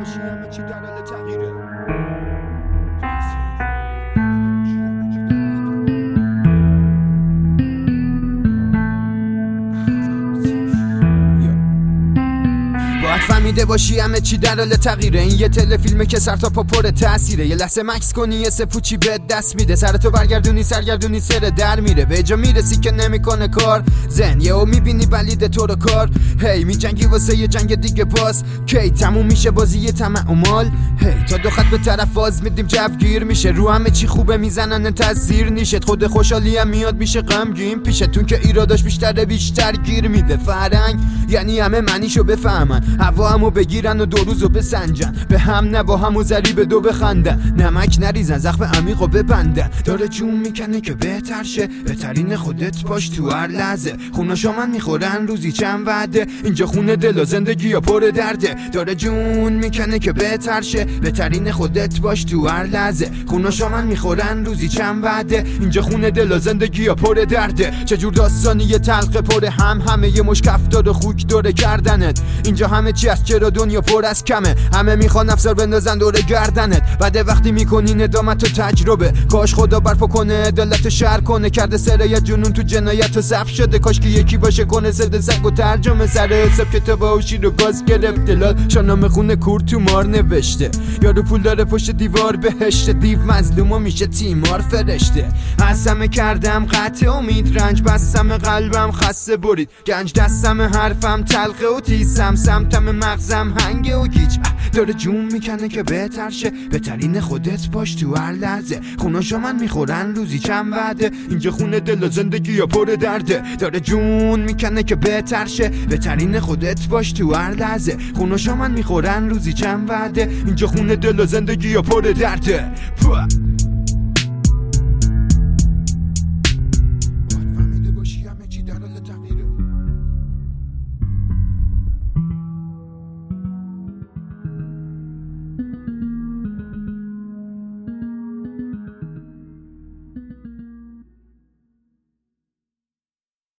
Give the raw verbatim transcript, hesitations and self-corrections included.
باشی همه چی در حال تغییره. فهمیده باشی همه چی در حال تغییره. این یه تلفیلمه که سر تا پا پر تاثیره. یه لحظه مکس کنی یه سفوچی به دست میده، سرتو برگردونی سرگردونی سر در میره. به جا میرسی که نمیکنه کار زن، یهو میبینی بلید تو رو کار. هی میجنگی واسه یه جنگ دیگه باز، کی تموم میشه بازی طمع و مال. هی تا دو خط به طرف باز میدیم جوگیر میشه، رو همه چی خوبه میزنن تاثیر نیشت. خود خوشحالی هم میاد میشه غمگین پیشتون که ایراداش بیشتره بیشتر گیر میده. فرنگ یعنی همه معنیشو بفهمن، هوا همو بگیرن و دو روزو بسنجن، به هم نه با همو زری به دو بخندن، نمک نریزن زخم عمیقو ببندن. داره جون میکنه که بهتر شه، بهترین خودت باش تو هر لحظه. خوناشا من میخورن روزی چند وعده، اینجا خونه دل و زندگی یا پر درده. داره جون میکنه که بهتر شه، بهترین خودت باش تو هر لحظه. خوناشا من میخورن روزی چند وعده، اینجا خونه دل و زندگی یا پر درده. چجور داستانی یه تلقه پر هم، همه یه مشکف داره خوک داره کردنت. اینجا همه چی از چرا دنیا پر از کمه، همه میخوان افسار بندازن دور گردنت. بعد وقتی میکنی ندامت و تجربه، کاش خدا برپا کنه عدالت شهر کنه. کرده سرایت جنون تو جنایت و صف شده، کاش که یکی باشه کنه زده سگ و ترجمه. سر حساب کتاب و شیر و گاز گرفته، لال شانام خونه کور تو مار نوشته. یارو پول داره پشت دیوار بهشت، دیو مظلوم و میشه تیمار فرشته. حسمه کردم قطع امید، رنج بستم قلبم خسته برید گنج. دستم حرفم تلقه و تیسم، سمتم مغزم هنگه و گیج. داره جون میکنه که بهتر شه، بهترین خودت باش تو هر لحظه. خوناشا من میخورن روزی چند وعده، اینجا خونه دل و زندگی یا پر درده. داره جون میکنه که بهتر شه، بهترین خودت باش تو هر لحظه. خوناشا من میخورن روزی چند وعده، اینجا خونه دل و زندگی یا پر درده. فهمیده باشی همه چی در حال تغییر.